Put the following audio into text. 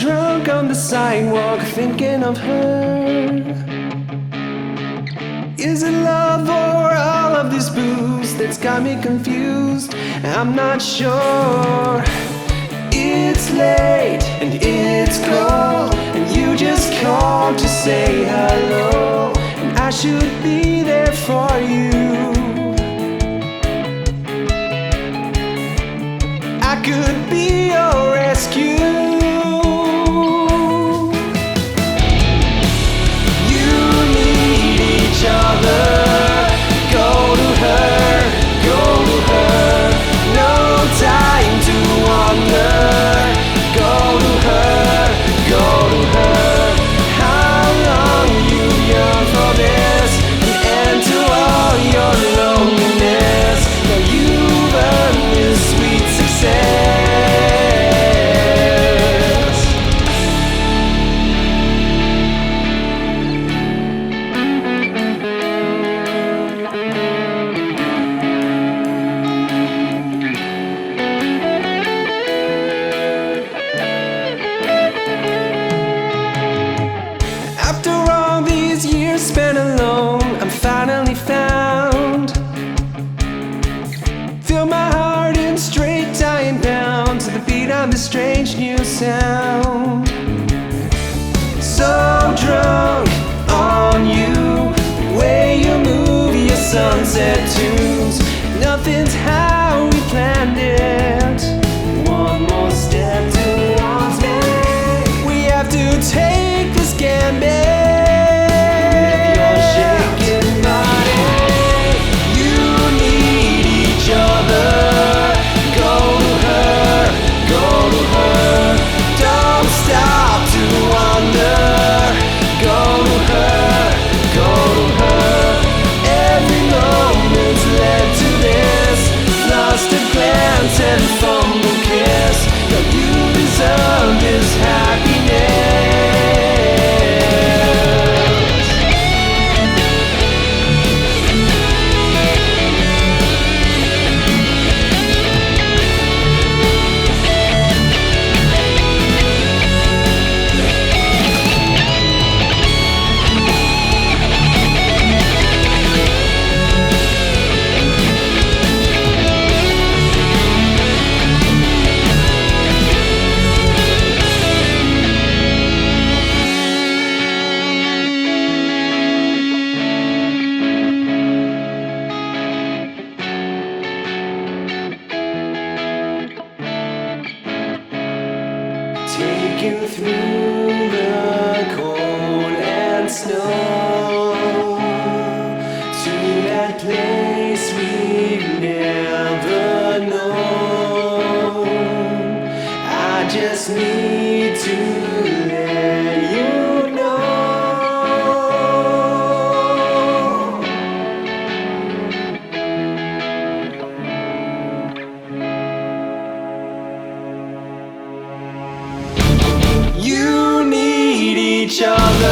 drunk on the sidewalk thinking of her. Is it love or all of this booze that's got me confused? I'm not sure. It's late and it's cold, and you just called to say hello, and I should be there for you. I could be your rescue. Spent alone, I'm finally found. Feel my heart in straight dying down to the beat of this strange new sound. So drunk on you, the way you move your sunset tunes. Nothing's how we planned it. One more step towards me. We have to take this gambit. And fumble kiss, that you deserve this happiness. Take you through the cold and snow to that place we've never known. I just need to let you know. You need each other.